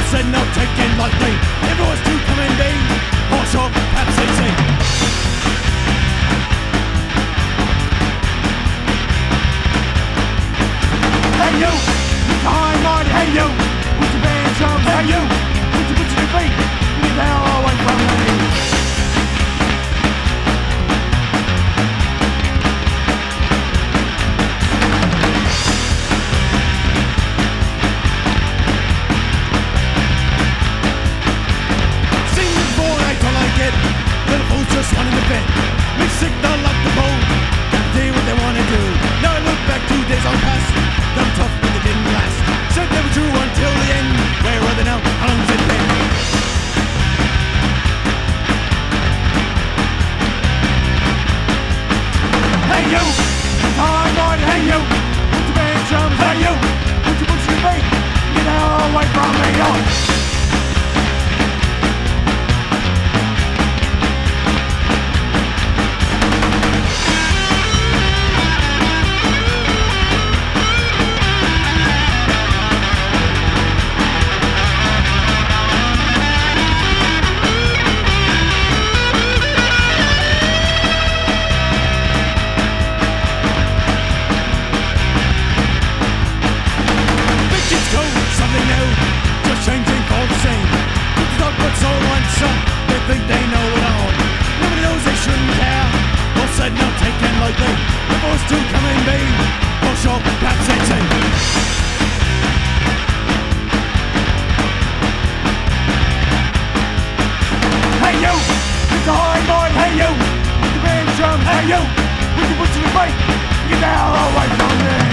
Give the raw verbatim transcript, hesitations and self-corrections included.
said no taking lightly. If it was to come and be, or short, perhaps easy. Hey you, with the high mind, hey you, with your band drums, hey you, with your boots on your feet, get the hell away from me. Just one in the bed, make sick, they'll like the bowl. Gotta do what they wanna do. Now I look back two days on past. Them tough, but they didn't last. Said they were true until the end. Where are they now? How long's it been? Hey you, time on, hey you, with your band drums, hey you, with your boots on your feet, get the hell away from me, yo. Changing for the same. It's not but so and some. They think they know it all. Nobody knows they shouldn't care. All said no taken lightly. The boys to come and be. For sure, perhaps it's it. Hey you, it's a high boy. Hey you, with the band drums. Hey you, with the boots on the bike. Get the hell away from me.